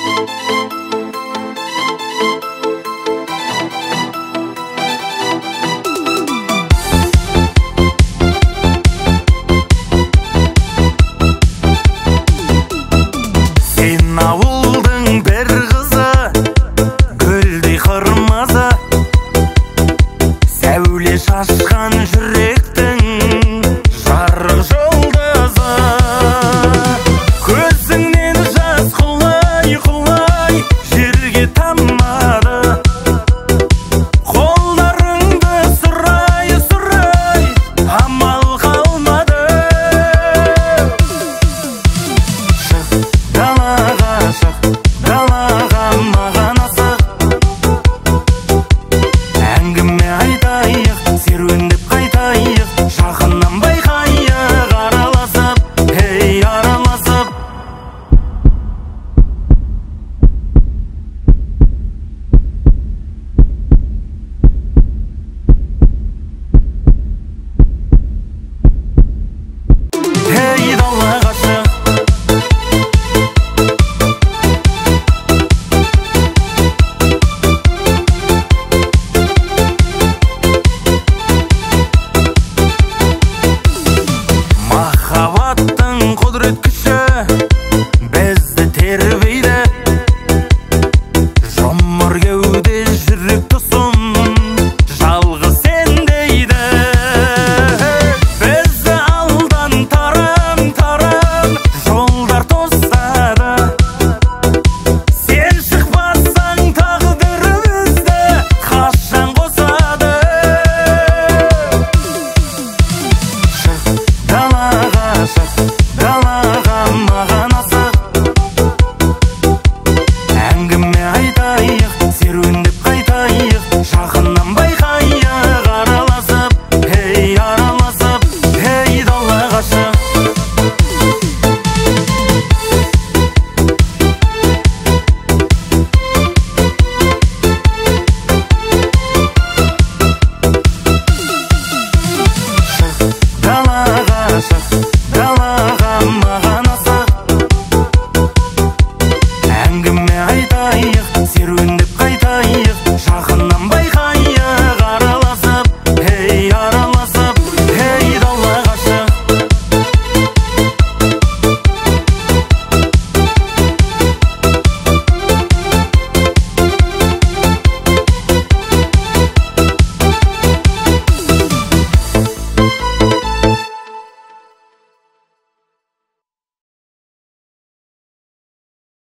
Шашқан жүректің жарық жұлдызы, көзіңнен жас құлай жерге тамады, қолдарыңды сұрай амал қалмады. Шық далаға маған асық, әңгіме айтайық, серуендеп қайтайық, жақыннан байқайық, араласып, ей араласып. Ей далаға шық, махаббаттың құдірет күші бізді тербейді.